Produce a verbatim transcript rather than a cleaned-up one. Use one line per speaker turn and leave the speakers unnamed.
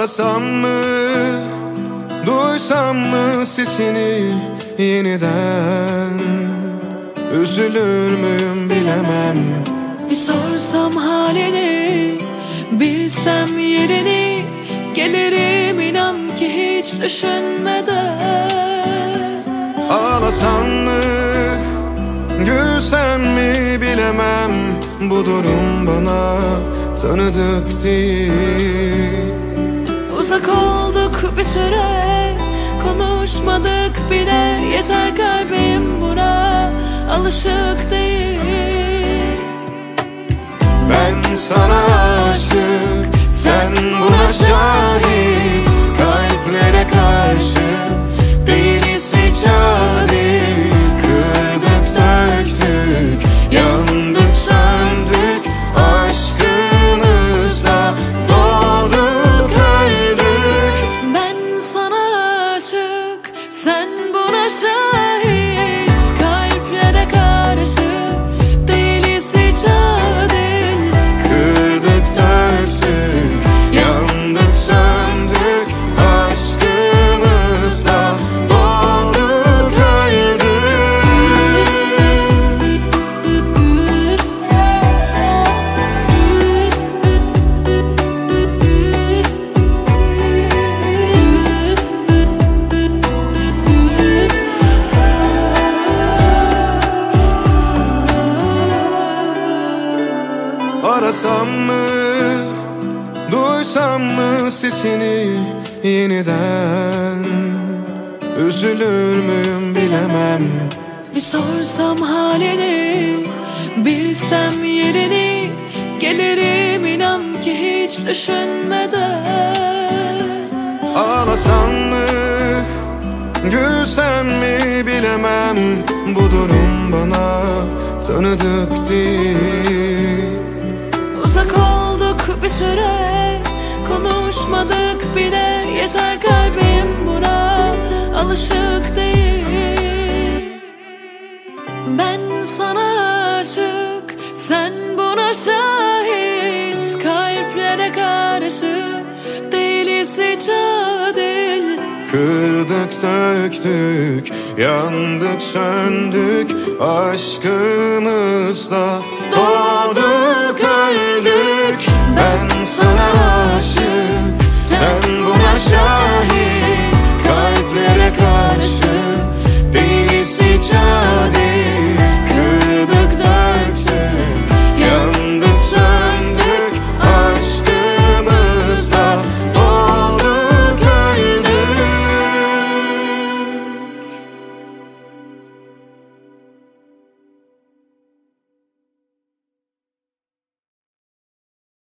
Arasam mı, duysam mı sesini yeniden? Üzülür müyüm bilemem.
Bir sorsam halini, bilsem yerini, gelirim inan ki hiç düşünmeden.
Ağlasam mı, gülsem mi bilemem. Bu durum bana tanıdık değil.
Uzak olduk bir süre, konuşmadık bile. Yeter kalbim buna alışık değil.
Ben sana aşık, sen buna şahit. Kalplere karşı değiliz hiç adil. Kırdık döktük, yandık söndük. Aşkımızla doğduk öldük.
Ben sana aşık, sen buna şahit. Kalplere karşı değiliz hiç adil.
Kırdık döktük, yandık söndük. Aşkımızla doğduk öldük. Arasam mı, duysam mı sesini yeniden? Üzülür müyüm bilemem.
Bir sorsam halini, bilsem yerini, gelirim inan ki hiç düşünmeden.
Ağlasam mı, gülsem mi bilemem. Bu durum bana tanıdık değil.
Uzak olduk bir süre, konuşmadık bile. Yeter kalbim buna alışık değil. Ben sana aşık, sen buna şahit. Kalplere karşı değiliz hiç adil.
Kırdık söktük, yandık söndük. Aşkımızla doğduk öldük. Ben sana aşık, sen